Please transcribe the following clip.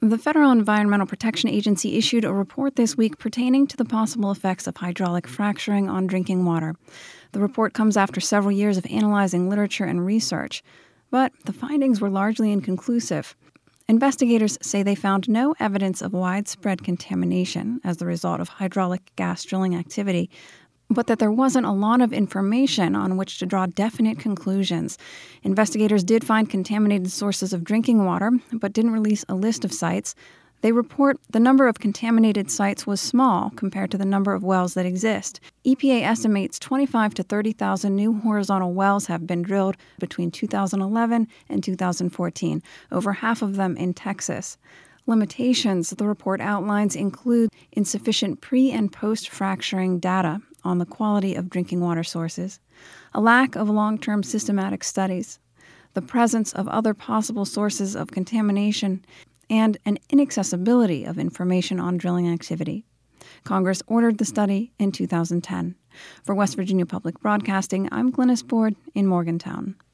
The Federal Environmental Protection Agency issued a report this week pertaining to the possible effects of hydraulic fracturing on drinking water. The report comes after several years of analyzing literature and research, but the findings were largely inconclusive. Investigators say they found no evidence of widespread contamination as the result of hydraulic gas drilling activity, but that there wasn't a lot of information on which to draw definite conclusions. Investigators did find contaminated sources of drinking water, but didn't release a list of sites. They report the number of contaminated sites was small compared to the number of wells that exist. EPA estimates 25,000 to 30,000 new horizontal wells have been drilled between 2011 and 2014, over half of them in Texas. Limitations the report outlines include insufficient pre- and post-fracturing data on the quality of drinking water sources, a lack of long-term systematic studies, the presence of other possible sources of contamination, and an inaccessibility of information on drilling activity. Congress ordered the study in 2010. For West Virginia Public Broadcasting, I'm Glynis Board in Morgantown.